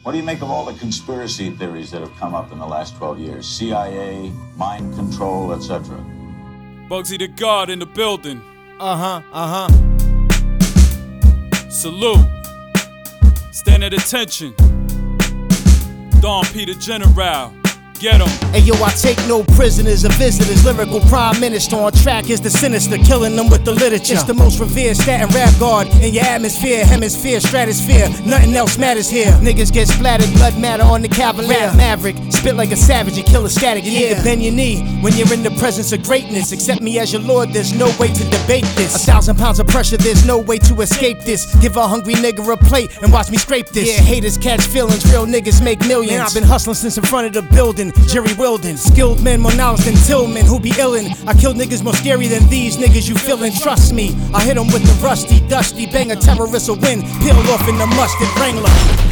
What do you make of all the conspiracy theories that have come up in the last 12 years? CIA, mind control, etc. Bugsy the God in the building. Salute. Stand at attention. Don Peter General. Get 'em. Hey yo, I take no prisoners or visitors. Lyrical prime minister on track is the sinister, killing them with the literature. It's the most revered Staten rap guard in your atmosphere, hemisphere, stratosphere. Nothing else matters here. Niggas get splattered, blood matter on the cavalier. Rap maverick, spit like a savage and kill a static. You need to bend your knee when you're in the presence of greatness. Accept me as your lord, there's no way to debate this. 1,000 pounds of pressure, there's no way to escape this. Give a hungry nigga a plate and watch me scrape this. Yeah, haters catch feelings, real niggas make millions. Man, I've been hustling since in front of the building. Jerry Wilden, skilled men more knowledge than Tillman, who be illin'. I kill niggas more scary than these niggas you feelin'. Trust me, I hit 'em with the rusty, dusty, bang a terrorist a win, peel off in the mustard Wrangler.